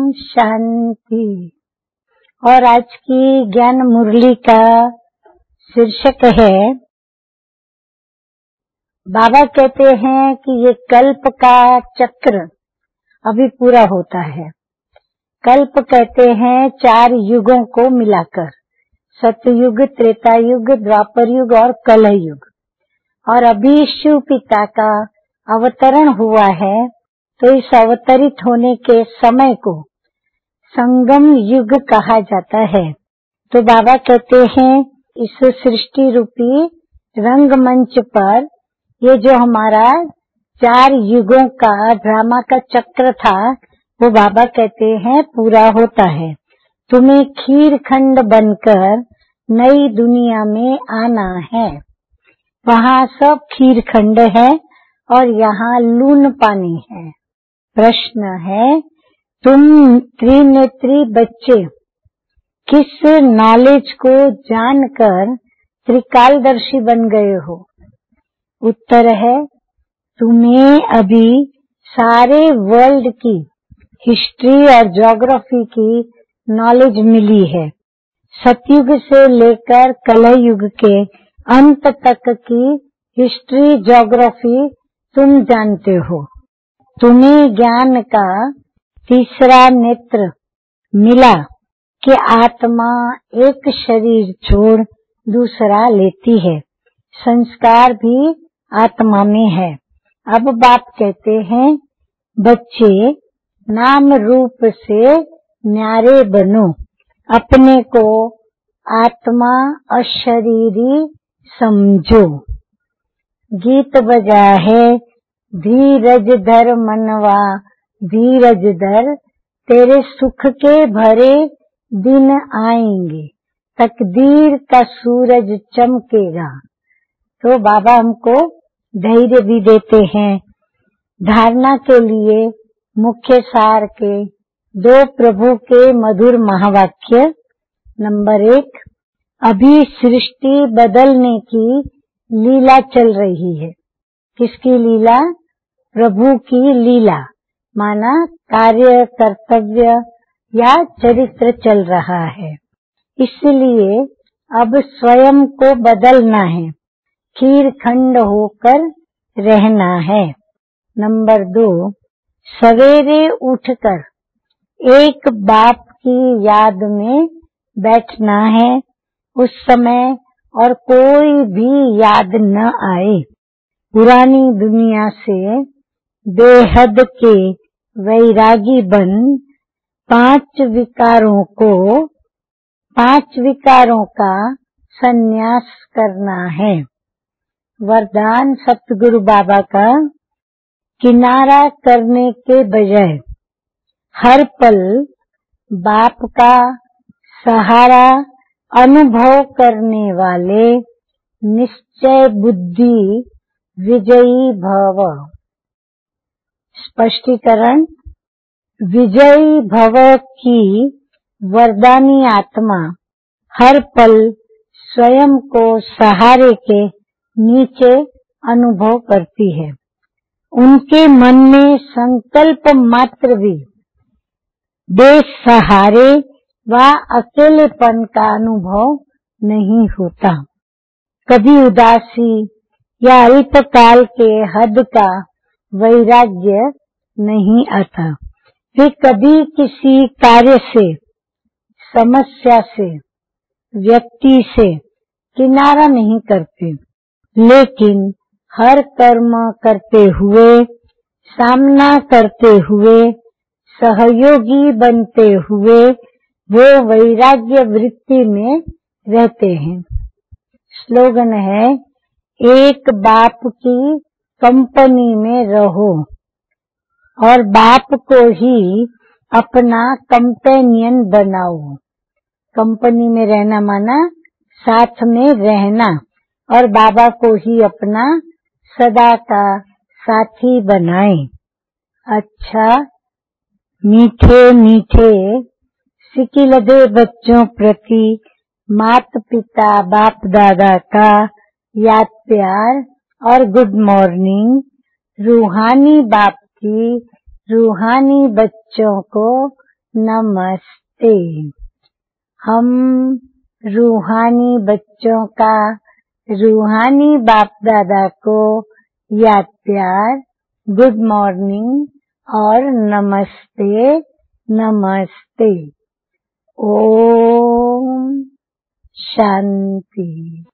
शांति। और आज की ज्ञान मुरली का शीर्षक है, बाबा कहते हैं कि ये कल्प का चक्र अभी पूरा होता है। कल्प कहते हैं 4 युगों को मिलाकर, सतयुग, त्रेता युग, द्वापर युग और कलह युग। और अभी शिव पिता का अवतरण हुआ है, तो इस अवतरित होने के समय को संगम युग कहा जाता है। तो बाबा कहते हैं इस सृष्टि रूपी रंगमंच पर ये जो हमारा 4 युगों का ड्रामा का चक्र था, वो बाबा कहते हैं पूरा होता है। तुम्हें खीरखंड बनकर नई दुनिया में आना है। वहाँ सब खीरखंड है और यहाँ लून पानी है। प्रश्न है, तुम त्रिनेत्री बच्चे किस नॉलेज को जानकर त्रिकालदर्शी बन गए हो? उत्तर है, तुम्हें अभी सारे वर्ल्ड की हिस्ट्री और ज्योग्राफी की नॉलेज मिली है। सतयुग से लेकर कलह युग के अंत तक की हिस्ट्री ज्योग्राफी तुम जानते हो। तुम्हें ज्ञान का तीसरा नेत्र मिला कि आत्मा एक शरीर छोड़ दूसरा लेती है। संस्कार भी आत्मा में है। अब बाप कहते हैं, बच्चे नाम रूप से न्यारे बनो, अपने को आत्मा अशरीरी समझो। गीत बजा है, धीरज धर मनवा धीरज धर, तेरे सुख के भरे दिन आएंगे, तकदीर का सूरज चमकेगा। तो बाबा हमको धैर्य भी देते हैं। धारणा के लिए मुख्य सार के 2 प्रभु के मधुर महावाक्य। नंबर 1, अभी सृष्टि बदलने की लीला चल रही है। किसकी लीला? प्रभु की लीला, माना कार्य, कर्तव्य या चरित्र चल रहा है। इसलिए अब स्वयं को बदलना है, खीरखंड होकर रहना है। नंबर 2, सवेरे उठकर एक बाप की याद में बैठना है। उस समय और कोई भी याद न आए। पुरानी दुनिया से बेहद के वैरागी बन 5 विकारों का संन्यास करना है। वरदान सतगुरु बाबा का, किनारा करने के बजाय हर पल बाप का सहारा अनुभव करने वाले निश्चय बुद्धि विजयी भव। स्पष्टीकरण, विजयी भव की वरदानी आत्मा हर पल स्वयं को सहारे के नीचे अनुभव करती है। उनके मन में संकल्प मात्र भी बेसहारे व अकेलेपन का अनुभव नहीं होता। कभी उदासी या अल्पकाल के हद का वैराग्य नहीं आता। वे कभी किसी कार्य से, समस्या से, व्यक्ति से किनारा नहीं करते, लेकिन हर कर्म करते हुए, सामना करते हुए, सहयोगी बनते हुए वो वैराग्य वृत्ति में रहते हैं। स्लोगन है, एक बाप की कंपनी में रहो और बाप को ही अपना कंपेनियन बनाओ। कंपनी में रहना माना साथ में रहना, और बाबा को ही अपना सदा का साथी बनाएं। अच्छा, मीठे मीठे सिकिलदे बच्चों प्रति मात पिता बाप दादा का याद प्यार और गुड मॉर्निंग। रूहानी बाप की रूहानी बच्चों को नमस्ते। हम रूहानी बच्चों का रूहानी बाप दादा को याद प्यार, गुड मॉर्निंग और नमस्ते नमस्ते। ओम शांति।